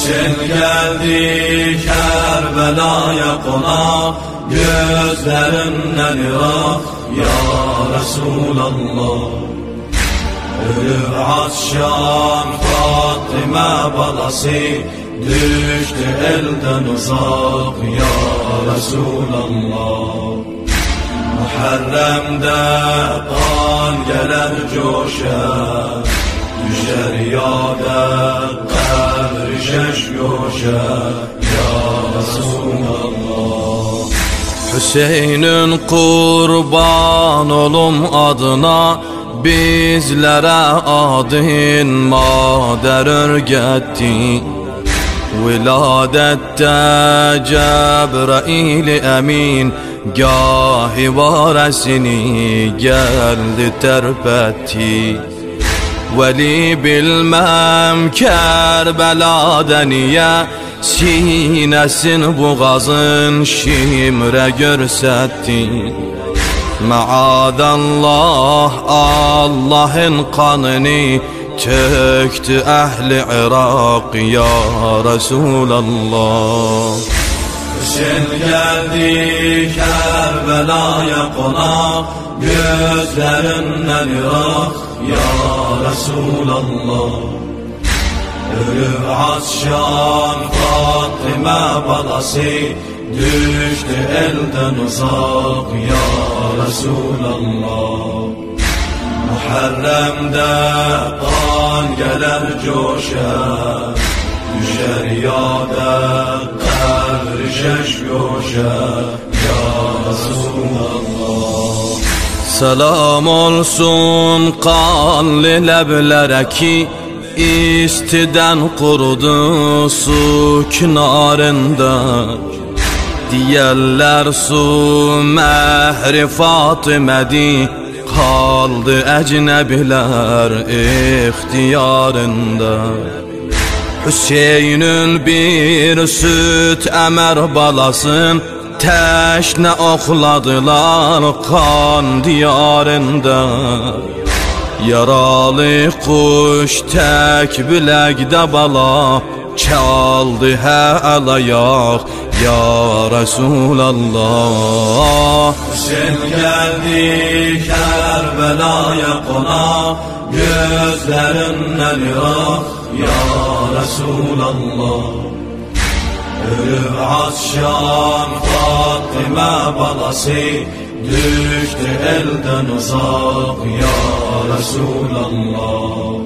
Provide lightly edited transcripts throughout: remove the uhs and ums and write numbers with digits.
Hüseyin geldi Kerbela'ya konak, gözlerinden ırak ya Resulallah. Ölür Atşan Fatıma balası, düştü elden uzak ya Resulallah. Muharrem'de kan gelir coşar, düşer yâde kabri şeş yoşar ya Resulallah. Hüseyin'in kurban olum adına, bizlere adın mader örgetti. Viladette Cebrail emin, gahi varesini geldi terpetti. Veli bilmem Kerbela'da niye, sinesin boğazın şimre görsetti. Maadallah Allah'ın kanını töktü ehli Irak ya Resulallah. Hüseyin geldi Kerbela'ya konak, gözlerinden ırak ya Resulallah. Ölür Atşan Fatıma balası, düştü elden uzak ya Resulallah. Muharrem'de kan gelir coşar, düşer yâde kabri şeş yoşar ya Resulallah. Selam olsun kanlı leblere ki, istiden kurudu su kenarında. Diyerler su mehri Fatıme'di, kaldı ecnebiler ihtiyarında. Hüseyin'in bir süt emer balasın, teşne okladılar kan diyarında. Yaralı kuş tek bilekde bala, çaldı el ayak ya Resulallah. Hüseyin geldi Kerbela'ya konak, gözlerinden ırak ya Resulallah. Ölür Atşan Fatıma balası, düştü elden uzak ya Resulallah.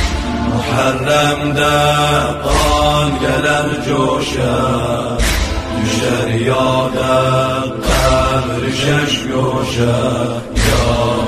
Muharrem'de kan gelir coşar, düşer yâde kabri şeş yoşar ya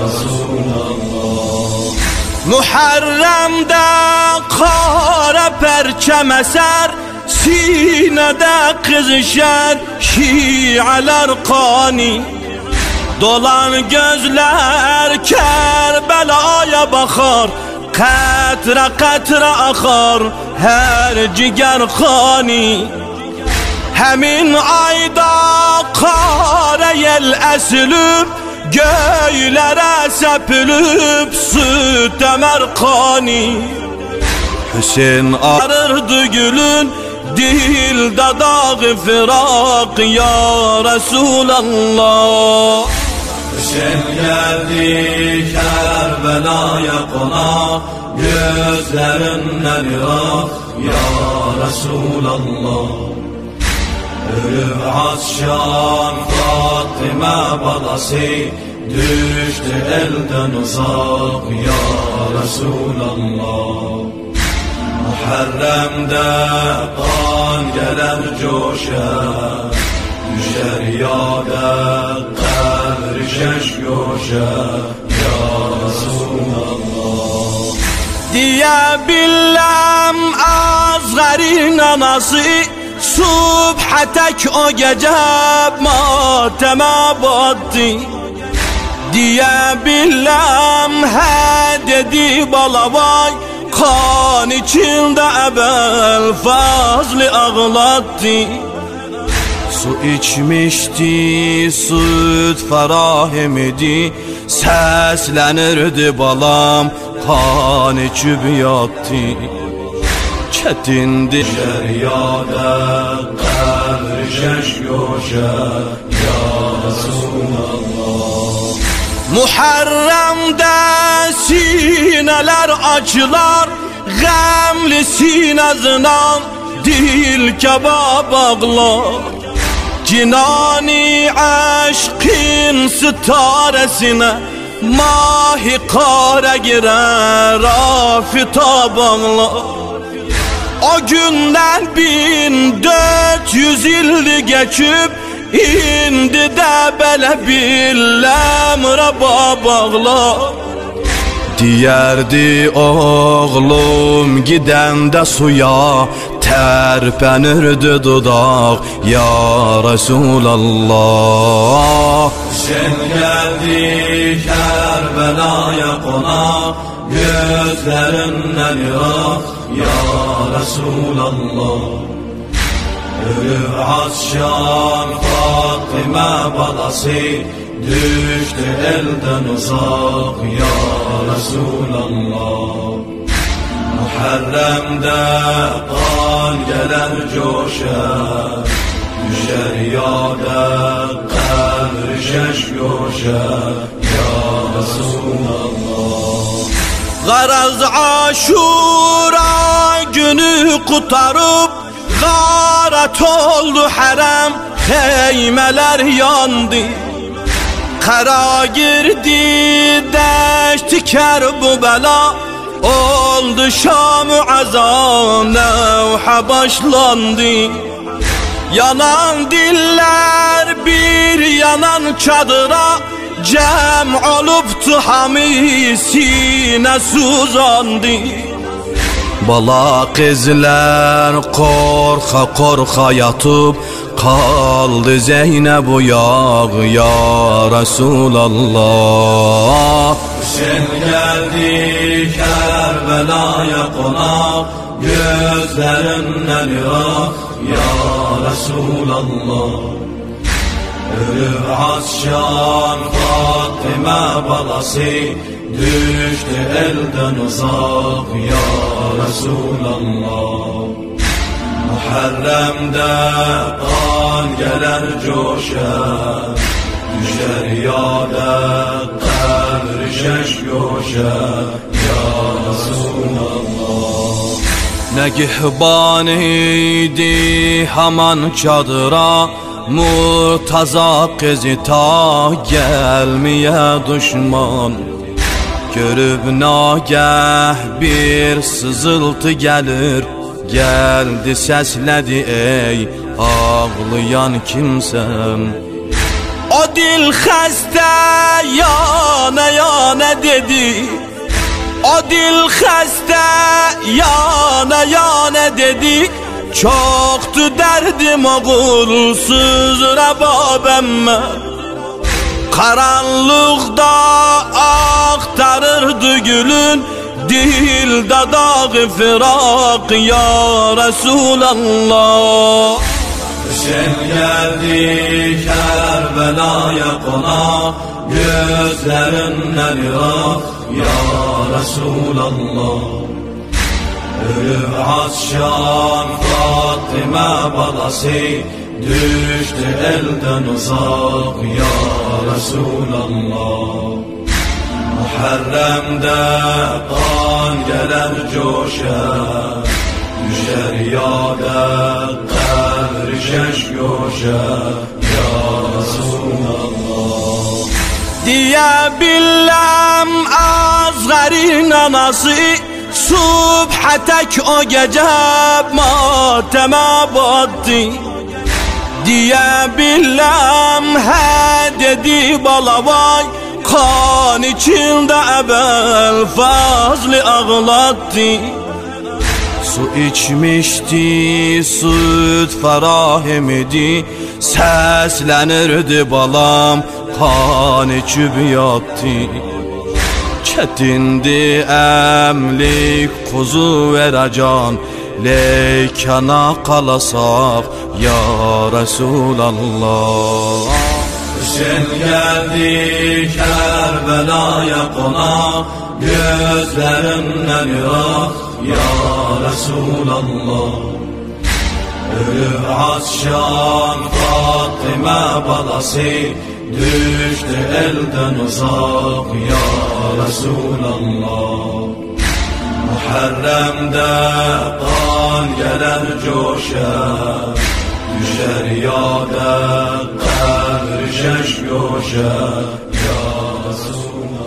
Resulallah. Muharrem'de kara perçem eser, sinede kızışar şialar kani. Dolan gözler Kerbela'ya bakar, katre katre akar her ciger khani. Hemin ayda kara yel esilip, göylere sepilip süt emer kani. Hüseyin arırdı gülün, dilde dağı firak ya Resulallah. Hüseyin geldi Kerbela'ya konak, gözlerinden ırak ya Resulallah. Ölür Atşan Fatıma balası, düştü elden uzak ya Resulallah. Muharrem'de kan gelir coşar, düşer yâde kabri şeş yoşar ya Resulallah. Diye billam Azgar'ın anası, subha tek o gece mateme battı. Diye billam he dedi balavay, kan içinde ebel fazlı ağlattı. Su içmişti, süt ferahimdi, seslenirdi balam, kan içip yattı. çetindi. Şeriyada kabri şeş göşe ya Resulallah. Muharrem'de sineler acılar, gamli sinesinden dil kebab ağlar. Cinani aşkın sitaresine mahi kara girer afitab ağlar. O günden 1400 yıl geçip indi de belə billəmrə babağlar. Diyərdi oğlum gidəndə suya tərpənirdi dudaq ya Resulallah. Sen geldi Kerbela'ya konak, gözlerinden yak ya Resulallah. Ölür Asşan Fatıma balası, düştü elden uzak ya Resulallah. Muharrem'de kan gelir coşar, düşer yâde kabri şeş göşer ya Resulallah. Garaz Aşura günü kutarıp garat oldu harem, heymeler yandı. Kara girdi deşti Kerbela, oldu Şam-ı azam nevha başlandı. Yanan diller bir yanan çadıra, cem oluptu hami sine suzandı. Bala kızlar korka korka yatıp kaldı Zeynep uyaq ya Resulallah. Sen geldi Kerbela'ya konak, gözlerinden yak ya Resulallah. Ölür Asşan Fatıma balası, düştü elden uzak ya Resulallah. Muharrem'de kan gelir coşar, düşer yâde kabri şeş göşer ya Resulallah. Ne gihban idi haman çadıra, Murtaza kızı ta gelmeye düşman. Görüp nagah bir sızıltı gelir, geldi seslədi ey ağlayan kimsem. O dil xəstə yana yana dedi, o dil xəstə yana yana dedi. Çoxdu dərdim oğulsuz rəbabəmmə, karanlıqda axtarırdı gülün, dildə dağı firaq ya Resulallah. Sen geldi Kerbela'ya konak, gözlerinden yak ya Resulallah. Ölür Asşan Fatıma balası, düştü elden uzak ya Resulallah. Muharrem'de kan gelir coşar, düşer yâde kabri şeş göşer ya Resulallah. Diye billem azgarin anası, subha tek o gece mateme battı. Diye billem he dedi balavay, kan içinde ebel fazlı ağlattı. Su içmişti, süt ferahimidi, seslenirdi balam, kan içib yattı. Çetindi emlik kuzu verəcən, leykana qalasaq ya Resulallah. Sen geldi Kerbela'ya konak, gözlerinden yak ya Resulallah. Ölür Atşan Fatıma balası, düştü elden uzak ya Resulallah. Muharrem'de kan gelir coşar, düşer yada kabr şeş göşer ya Resulallah.